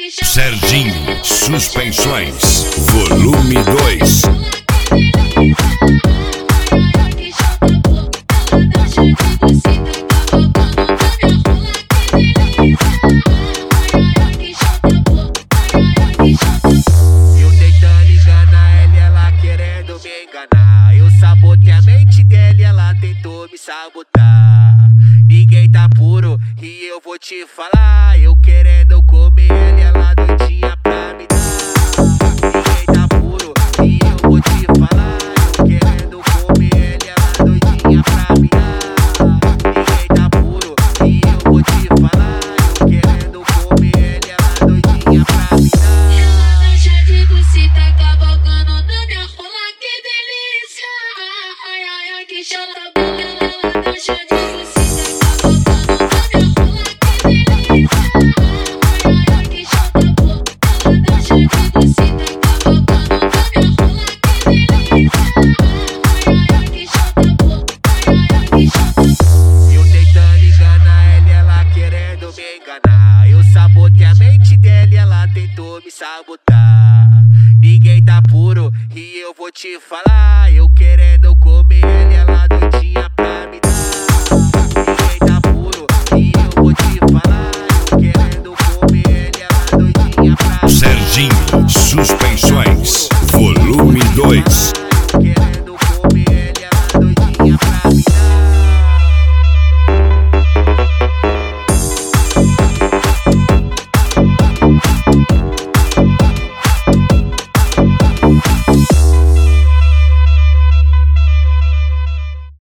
Serginho Suspensões, volume 2. Eu tentando enganar ela querendo me enganar. Eu sabotei a mente dela e ela tentou me sabotar. Ninguém tá puro e eu vou te falar. Eu querendo comer ela doidinha pra me dar. Ninguém tá puro e eu vou te falar. Eu querendo comer ela doidinha pra me dar. Ninguém tá puro e eu vou te falar. Eu querendo comer ela doidinha pra me dar. Eu tentando enganar ela querendo me enganar. Eu sabotei a mente dela e ela tentou me sabotar. Ninguém tá puro e eu vou te falar.